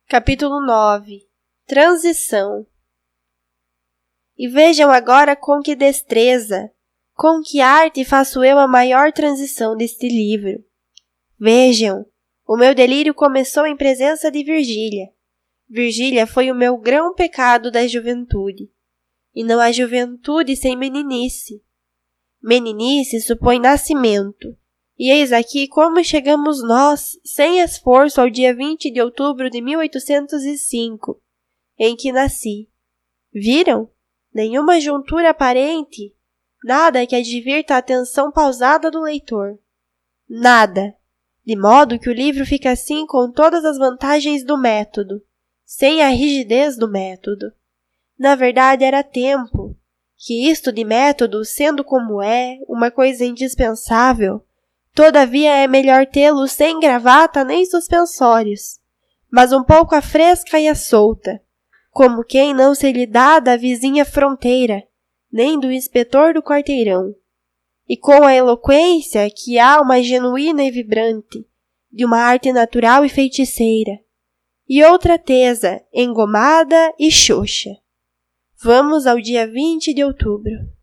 Capítulo 9. Transição. E vejam agora com que destreza, com que arte faço eu a maior transição deste livro. Vejam, o meu delírio começou em presença de Virgília. Virgília foi o meu grão pecado da juventude. E não há juventude sem meninice. Meninice supõe nascimento. E eis aqui como chegamos nós, sem esforço, ao dia 20 de outubro de 1805, em que nasci. Viram? Nenhuma juntura aparente, nada que advirta a atenção pausada do leitor. Nada, de modo que o livro fica assim com todas as vantagens do método, sem a rigidez do método. Na verdade, era tempo, que isto de método, sendo como é, uma coisa indispensável, todavia é melhor tê-lo sem gravata nem suspensórios, mas um pouco à fresca e à solta, como quem não se lhe dá da vizinha fronteira, nem do inspetor do quarteirão, e com a eloquência que há uma genuína e vibrante, de uma arte natural e feiticeira, e outra tesa, engomada e xoxa. Vamos ao dia 20 de outubro.